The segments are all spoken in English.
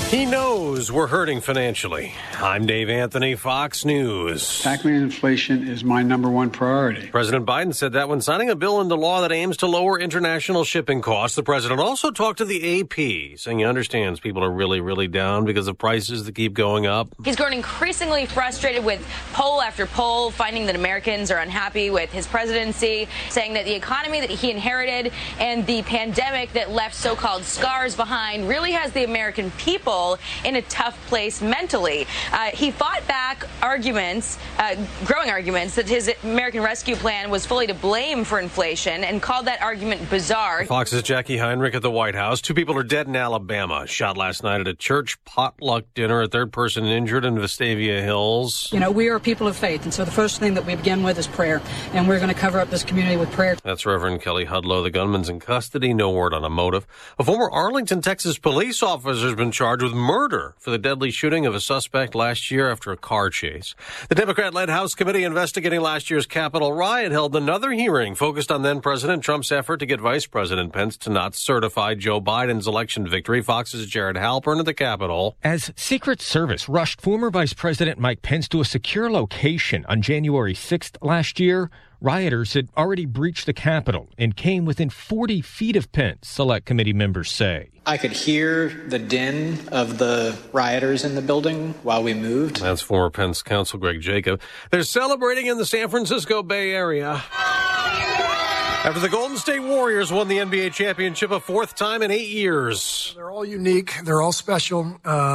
He knows we're hurting financially. I'm Dave Anthony, Fox News. Tackling inflation is my number one priority. President Biden said that when signing a bill into law that aims to lower international shipping costs. The president also talked to the AP, saying he understands people are really, really down because of prices that keep going up. He's grown increasingly frustrated with poll after poll, finding that Americans are unhappy with his presidency, saying that the economy that he inherited and the pandemic that left so-called scars behind really has the American people in a tough place mentally. He fought back growing arguments that his American Rescue Plan was fully to blame for inflation and called that argument bizarre. Fox's Jackie Heinrich at the White House. 2 people are dead in Alabama. Shot last night at a church potluck dinner. A third person injured in Vestavia Hills. You know, we are people of faith, and so the first thing that we begin with is prayer, and we're going to cover up this community with prayer. That's Reverend Kelly Hudlow. The gunman's in custody. No word on a motive. A former Arlington, Texas police officer has been charged with murder for the deadly shooting of a suspect last year after a car chase. The Democrat-led House committee investigating last year's Capitol riot held another hearing focused on then-President Trump's effort to get Vice President Pence to not certify Joe Biden's election victory. Fox's Jared Halpern at the Capitol. As Secret Service rushed former Vice President Mike Pence to a secure location on January 6th last year, rioters had already breached the Capitol and came within 40 feet of Pence, Select Committee members say. I could hear the din of the rioters in the building while we moved. That's former Pence counsel Greg Jacob. They're celebrating in the San Francisco Bay Area after the Golden State Warriors won the NBA championship a 4th time in 8 years. They're all unique. They're all special.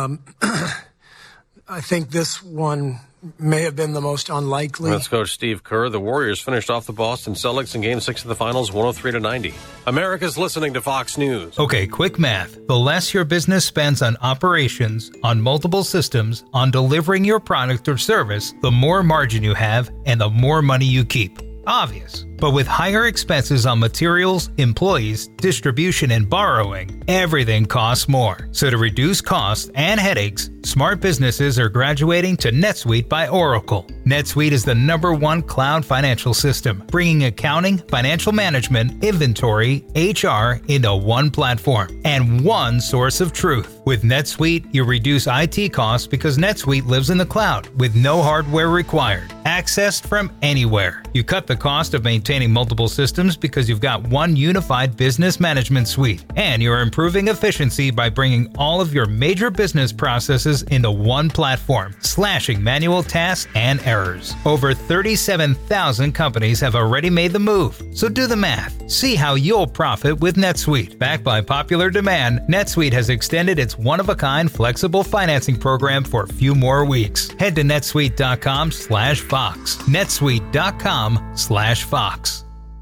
I think this one may have been the most unlikely. That's Coach Steve Kerr. The Warriors finished off the Boston Celtics in Game 6 of the Finals, 103-90. America's listening to Fox News. Okay, quick math. The less your business spends on operations, on multiple systems, on delivering your product or service, the more margin you have and the more money you keep. Obvious. But with higher expenses on materials, employees, distribution, and borrowing, everything costs more. So to reduce costs and headaches, smart businesses are graduating to NetSuite by Oracle. NetSuite is the #1 cloud financial system, bringing accounting, financial management, inventory, HR into one platform and one source of truth. With NetSuite, you reduce IT costs because NetSuite lives in the cloud with no hardware required, accessed from anywhere. You cut the cost of maintaining multiple systems because you've got one unified business management suite, and you're improving efficiency by bringing all of your major business processes into one platform, slashing manual tasks and errors. Over 37,000 companies have already made the move, so do the math. See how you'll profit with NetSuite. Backed by popular demand, NetSuite has extended its one-of-a-kind flexible financing program for a few more weeks. Head to netsuite.com/Fox. netsuite.com/Fox.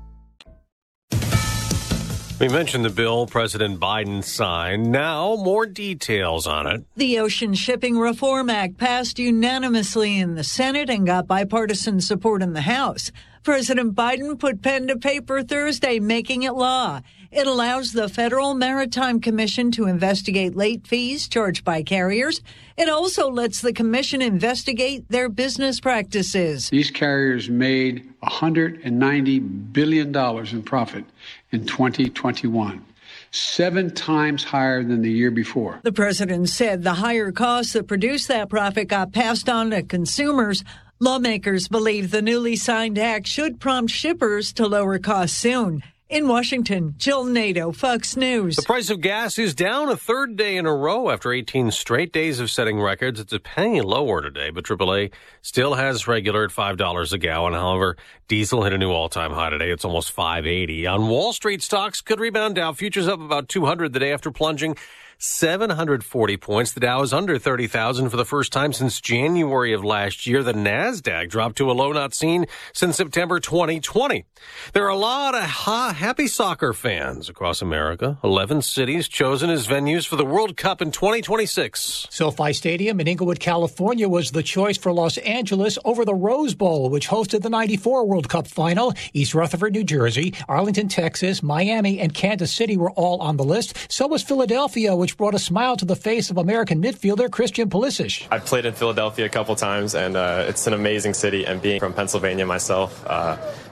We mentioned the bill President Biden signed. Now, more details on it. The Ocean Shipping Reform Act passed unanimously in the Senate and got bipartisan support in the House. President Biden put pen to paper Thursday, making it law. It allows the Federal Maritime Commission to investigate late fees charged by carriers. It also lets the commission investigate their business practices. These carriers made $190 billion in profit in 2021. 7 times higher than the year before. The president said the higher costs that produced that profit got passed on to consumers. Lawmakers believe the newly signed act should prompt shippers to lower costs soon. In Washington, Jill Nato, Fox News. The price of gas is down a 3rd day in a row after 18 straight days of setting records. It's a penny lower today, but AAA still has regular at $5 a gallon. However, diesel hit a new all-time high today. It's almost $5.80. On Wall Street, stocks could rebound. Dow futures up about 200 the day after plunging 740 points. The Dow is under 30,000 for the first time since January of last year. The NASDAQ dropped to a low not seen since September 2020. There are a lot of happy soccer fans across America. 11 cities chosen as venues for the World Cup in 2026. SoFi Stadium in Inglewood, California was the choice for Los Angeles over the Rose Bowl, which hosted the '94 World Cup final. East Rutherford, New Jersey, Arlington, Texas, Miami, and Kansas City were all on the list. So was Philadelphia, which brought a smile to the face of American midfielder Christian Pulisic. I've played in Philadelphia a couple times, and it's an amazing city. And being from Pennsylvania myself,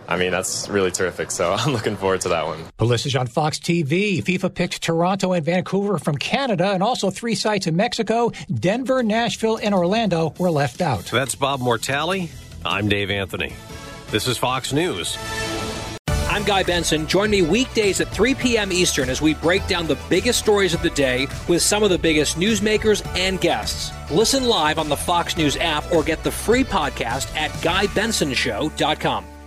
I mean, that's really terrific. So I'm looking forward to that one. Pulisic on Fox TV. FIFA picked Toronto and Vancouver from Canada, and also 3 sites in Mexico. Denver, Nashville, and Orlando were left out. That's Bob Mortali. I'm Dave Anthony. This is Fox News. I'm Guy Benson. Join me weekdays at 3 p.m. Eastern as we break down the biggest stories of the day with some of the biggest newsmakers and guests. Listen live on the Fox News app or get the free podcast at GuyBensonShow.com.